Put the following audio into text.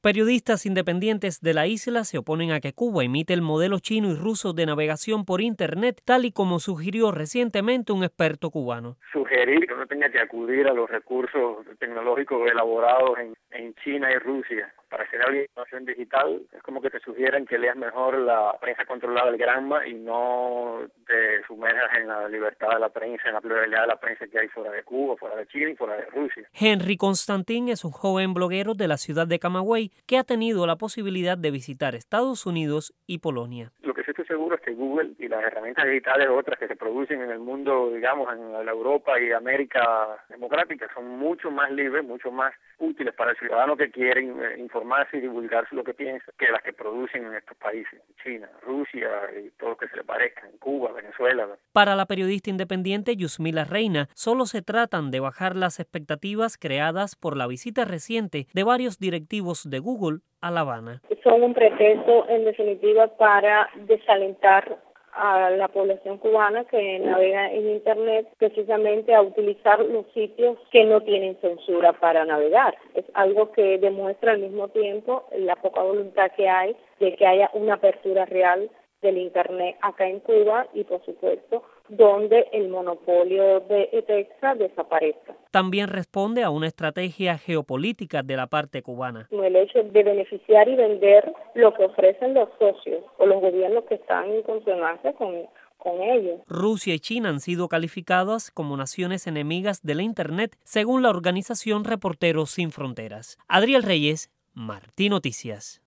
Periodistas independientes de la isla se oponen a que Cuba imite el modelo chino y ruso de navegación por Internet, tal y como sugirió recientemente un experto cubano. Sugerir que uno tenga que acudir a los recursos tecnológicos elaborados en China y Rusia para acceder a la información digital es como que te sugieran que leas mejor la prensa controlada del Granma y no te sumerjas en la libertad de la prensa, en la pluralidad de la prensa que hay fuera de Cuba, fuera de China y fuera de Rusia. Henry Constantin es un joven bloguero de la ciudad de Camagüey que ha tenido la posibilidad de visitar Estados Unidos y Polonia. Lo que sí estoy seguro es que Google y las herramientas digitales otras que se producen en el mundo, digamos, en la Europa y América democrática, son mucho más libres, mucho más útiles para el ciudadano que quieren informarse y divulgar lo que piensa que las que producen en estos países, China, Rusia y todo lo que se le parezca, en Cuba, Venezuela. Para la periodista independiente Yusmila Reina, solo se tratan de bajar las expectativas creadas por la visita reciente de varios directivos de Google a La Habana. Son un pretexto, en definitiva, para desalentar a la población cubana que navega en Internet precisamente a utilizar los sitios que no tienen censura para navegar. Es algo que demuestra al mismo tiempo la poca voluntad que hay de que haya una apertura real del Internet acá en Cuba y, por supuesto, donde el monopolio de ETEXA desaparezca. También responde a una estrategia geopolítica de la parte cubana. El hecho de beneficiar y vender lo que ofrecen los socios o los gobiernos que están en consonancia con ellos. Rusia y China han sido calificadas como naciones enemigas de la Internet, según la organización Reporteros Sin Fronteras. Adriel Reyes, Martí Noticias.